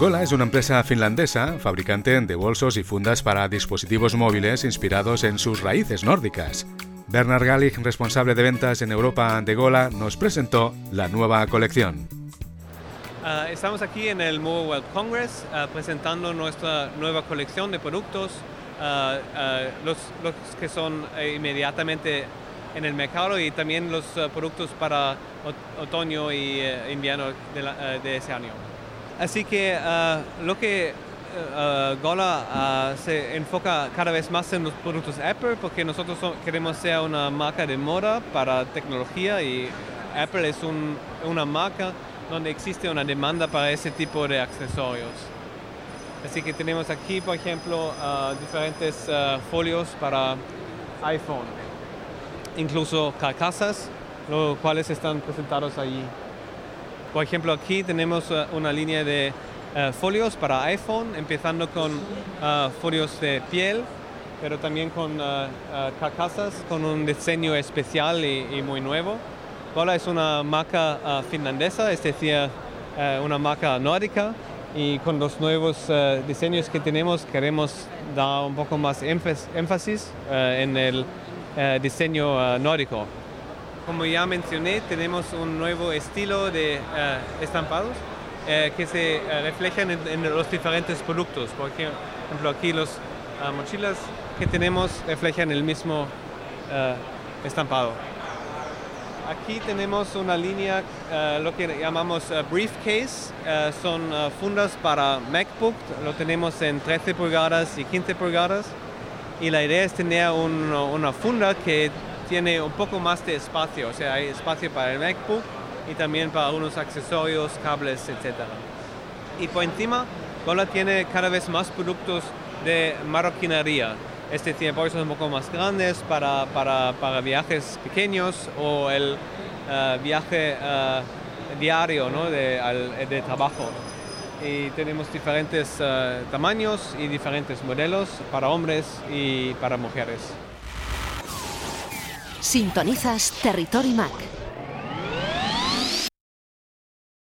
Gola es una empresa finlandesa, fabricante de bolsos y fundas para dispositivos móviles inspirados en sus raíces nórdicas. Bernard Gallig, responsable de ventas en Europa de Gola, nos presentó la nueva colección. Estamos aquí en el Mobile World Congress presentando nuestra nueva colección de productos, los que son inmediatamente en el mercado y también los productos para otoño y invierno de ese año. Así que lo que Gola se enfoca cada vez más en los productos Apple, porque nosotros queremos ser una marca de moda para tecnología y Apple es una marca donde existe una demanda para ese tipo de accesorios. Así que tenemos aquí, por ejemplo, diferentes folios para iPhone, incluso carcasas, los cuales están presentados allí. Por ejemplo, aquí tenemos una línea de folios para iPhone, empezando con folios de piel, pero también con carcasas con un diseño especial y muy nuevo. Gola es una marca finlandesa, es decir, una marca nórdica, y con los nuevos diseños que tenemos queremos dar un poco más énfasis en el diseño nórdico. Como ya mencioné, tenemos un nuevo estilo de estampados que se reflejan en los diferentes productos. Por ejemplo, aquí las mochilas que tenemos reflejan el mismo estampado. Aquí tenemos una línea, lo que llamamos briefcase, son fundas para MacBook, lo tenemos en 13 pulgadas y 15 pulgadas. Y la idea es tener una funda que tiene un poco más de espacio, o sea, hay espacio para el MacBook y también para unos accesorios, cables, etc. Y por encima, Gola tiene cada vez más productos de marroquinería, es decir, bolsos un poco más grandes para viajes pequeños o el viaje diario, ¿no? de trabajo. Y tenemos diferentes tamaños y diferentes modelos para hombres y para mujeres. Sintonizas Territory Mac.